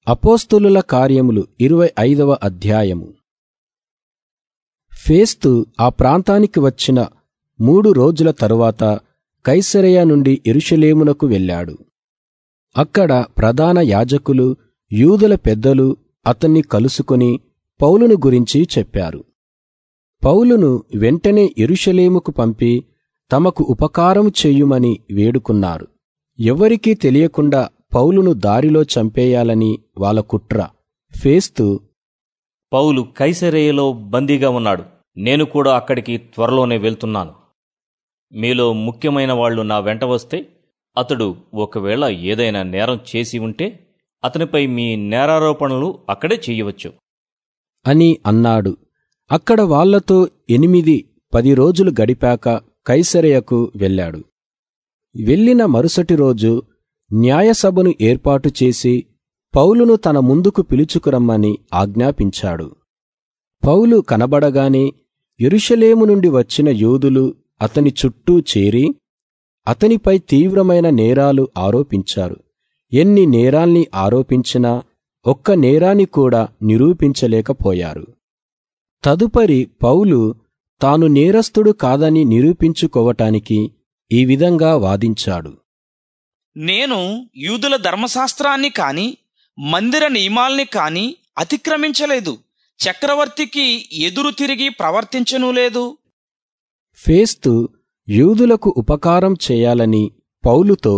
అపోస్తలుల కార్యములు 25వ అధ్యాయము. ఫేస్తు ఆ ప్రాంతానికి వచ్చిన 3 రోజుల తరువాత కైసరయ నుండి యెరూషలేమునకు వెళ్ళాడు. అక్కడ ప్రధాన యాజకులు, యూదుల పెద్దలు అతన్ని కలుసుకొని పౌలును గురించి చెప్పారు. పౌలును వెంటనే యెరూషలేముకు పంపి తమకు ఉపకారం చెయ్యుమని వేడుకున్నారు. ఎవ్వరికీ తెలియకుండా పౌలును దారిలో చంపేయాలని వాళ్ళ కుట్ర. ఫేస్తు, పౌలు కైసరయలో బందీగా ఉన్నాడు. నేను కూడా అక్కడికి త్వరలోనే వెళ్తున్నాను. మీలో ముఖ్యమైన వాళ్ళు నా వెంట వస్తే అతడు ఒకవేళ ఏదైనా నేరం చేసి ఉంటే అతనిపై మీ నేరారోపణలు అక్కడే చెయ్యవచ్చు అని అన్నాడు. అక్కడ వాళ్లతో 8-10 రోజులు గడిపాక కైసరయకు వెళ్ళాడు. వెళ్ళిన మరుసటి రోజు న్యాయసభను ఏర్పాటు చేసి పౌలును తన ముందుకు పిలుచుకురమ్మని ఆజ్ఞాపించాడు. పౌలు కనబడగానే యెరూషలేము నుండి వచ్చిన యూదులు అతని చుట్టూ చేరి అతనిపై తీవ్రమైన నేరాలు ఆరోపించారు. ఎన్ని నేరాల్ని ఆరోపించినా ఒక్క నేరాన్ని కూడా నిరూపించలేకపోయారు. తదుపరి పౌలు తాను నేరస్తుడు కాదని నిరూపించుకోవటానికి ఈ విధంగా వాదించాడు. నేను యూదుల ధర్మశాస్త్రాన్ని కాని మందిర నియమాల్ని కాని అతిక్రమించలేదు. చక్రవర్తికి ఎదురు తిరిగి ప్రవర్తించనూ లేదు. ఫేస్తు యూదులకు ఉపకారం చేయాలని పౌలుతో,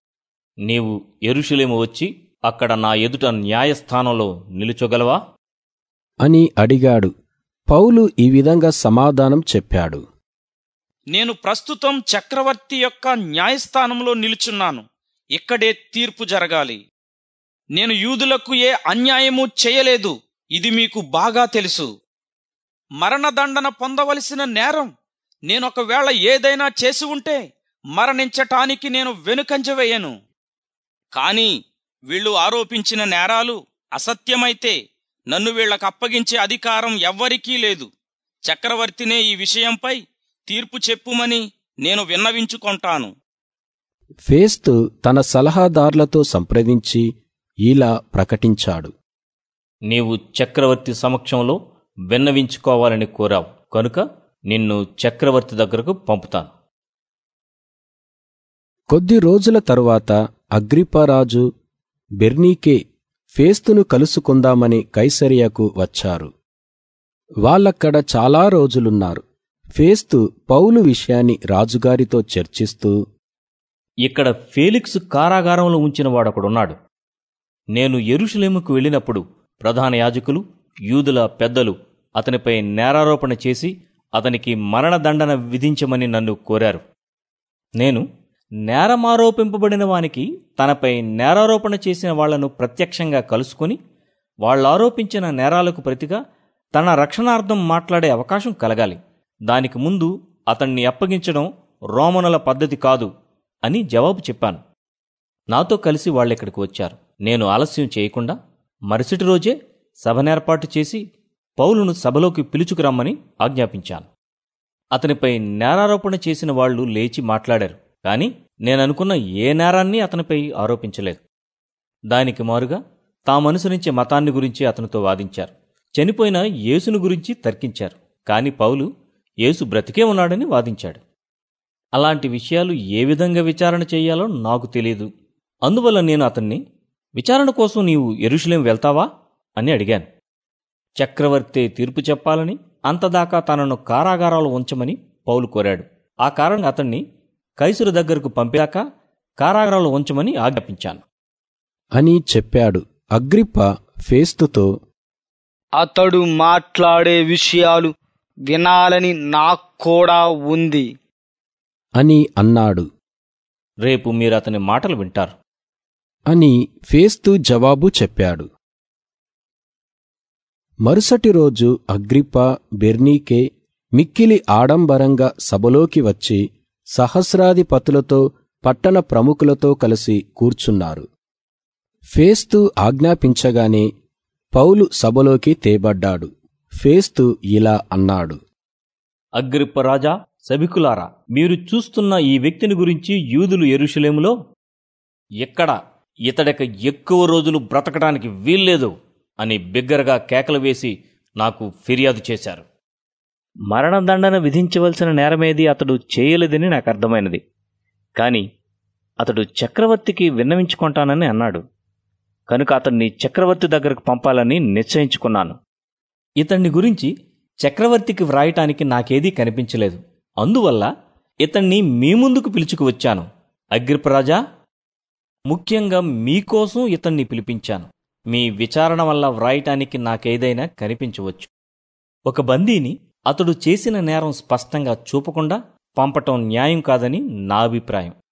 నీవు యెరూషలేము వచ్చి అక్కడ నా ఎదుట న్యాయస్థానంలో నిలుచోగలవా అని అడిగాడు. పౌలు ఈ విధంగా సమాధానం చెప్పాడు. నేను ప్రస్తుతం చక్రవర్తి యొక్క న్యాయస్థానంలో నిలుచున్నాను. ఇక్కడే తీర్పు జరగాలి. నేను యూదులకు ఏ అన్యాయమూ చేయలేదు. ఇది మీకు బాగా తెలుసు. మరణదండన పొందవలసిన నేరం నేనొకవేళ ఏదైనా చేసి ఉంటే మరణించటానికి నేను వెనుకంజ వేయను. కాని వీళ్ళు ఆరోపించిన నేరాలు అసత్యమైతే నన్ను వీళ్లకు అప్పగించే అధికారం ఎవ్వరికీ లేదు. చక్రవర్తినే ఈ విషయంపై తీర్పు చెప్పుమని నేను విన్నవించుకొంటాను. ఫేస్తు తన సలహాదారులతో సంప్రదించి ఇలా ప్రకటించాడు. నీవు చక్రవర్తి సమక్షంలో విన్నవించుకోవాలని కోరావు కనుక నిన్ను చక్రవర్తి దగ్గరకు పంపుతాను. కొద్ది రోజుల తరువాత అగ్రిప్పరాజు, బెర్నీకే ఫేస్తును కలుసుకుందామని కైసరియకు వచ్చారు. వాళ్ళక్కడ చాలా రోజులున్నారు. ఫేస్తు పౌలు విషయాన్ని రాజుగారితో చర్చిస్తూ, ఇక్కడ ఫేలిక్సు కారాగారంలో ఉంచిన వాడొకడున్నాడు. నేను యెరూషలేముకు వెళ్ళినప్పుడు ప్రధాన యాజకులు, యూదుల పెద్దలు అతనిపై నేరారోపణ చేసి అతనికి మరణదండన విధించమని నన్ను కోరారు. నేను నేరమారోపింపబడిన వానికి తనపై నేరారోపణ చేసిన వాళ్లను ప్రత్యక్షంగా కలుసుకుని వాళ్ళారోపించిన నేరాలకు ప్రతిగా తన రక్షణార్థం మాట్లాడే అవకాశం కలగాలి. దానికి ముందు అతన్ని అప్పగించడం రోమనుల పద్ధతి కాదు అని జవాబు చెప్పాను. నాతో కలిసి వాళ్ళిక్కడికి వచ్చారు. నేను ఆలస్యం చేయకుండా మరుసటి రోజే సభనేర్పాటు చేసి పౌలును సభలోకి పిలుచుకురమ్మని ఆజ్ఞాపించాను. అతనిపై నేరారోపణ చేసిన వాళ్లు లేచి మాట్లాడారు. కాని నేననుకున్న ఏ నేరాన్ని అతనిపై ఆరోపించలేదు. దానికి మారుగా తామనుసరించే మతాన్ని గురించి అతనితో వాదించారు. చనిపోయిన యేసును గురించి తర్కించారు. కాని పౌలు యేసు బ్రతికే ఉన్నాడని వాదించాడు. అలాంటి విషయాలు ఏ విధంగా విచారణ చెయ్యాలో నాకు తెలియదు. అందువల్ల నేను అతన్ని, విచారణ కోసం నీవు యెరూషలేము వెళ్తావా అని అడిగాను. చక్రవర్తి తీర్పు చెప్పాలని, అంతదాకా తనను కారాగారాలు ఉంచమని పౌలు కోరాడు. ఆ కారణంగా అతన్ని కైసరు దగ్గరకు పంపాక కారాగారాలు ఉంచమని ఆజ్ఞాపించాను అని చెప్పాడు. అగ్రిప్ప ఫేస్తుతో, అతడు మాట్లాడే విషయాలు వినాలని నాక్కూడా ఉంది అని అన్నాడు. రేపు మీరు అతని మాటలు వింటారు అని ఫేస్తు జవాబు చెప్పాడు. మరుసటి రోజు అగ్రిప్ప, బెర్నీకే మిక్కిలి ఆడంబరంగా సభలోకి వచ్చి సహస్రాధిపతులతో పట్టణ ప్రముఖులతో కలిసి కూర్చున్నారు. ఫేస్తు ఆజ్ఞాపించగానే పౌలు సభలోకి తేబడ్డాడు. ఫేస్తు ఇలా అన్నాడు. అగ్రిప్పరాజా, సభికులారా, మీరు చూస్తున్న ఈ వ్యక్తిని గురించి యూదులు యెరూషలేములో ఎక్కడ ఇతడిక ఎక్కువ రోజులు బ్రతకడానికి వీల్లేదు అని బిగ్గరగా కేకలు వేసి నాకు ఫిర్యాదు చేశారు. మరణదండన విధించవలసిన నేరమేది అతడు చేయలేదని నాకు అర్థమైనది. కాని అతడు చక్రవర్తికి విన్నవించుకుంటానని అన్నాడు. కనుక అతన్ని చక్రవర్తి దగ్గరకు పంపాలని నిశ్చయించుకున్నాను. ఇతన్ని గురించి చక్రవర్తికి వ్రాయటానికి నాకేదీ కనిపించలేదు. అందువల్ల ఇతన్ని మీ ముందుకు పిలుచుకువచ్చాను. అగ్రిపరాజా, ముఖ్యంగా మీకోసం ఇతన్ని పిలిపించాను. మీ విచారణ వల్ల వ్రాయటానికి నాకేదైనా కనిపించవచ్చు. ఒక బందీని అతడు చేసిన నేరం స్పష్టంగా చూపకుండా పంపటం న్యాయం కాదని నా అభిప్రాయం.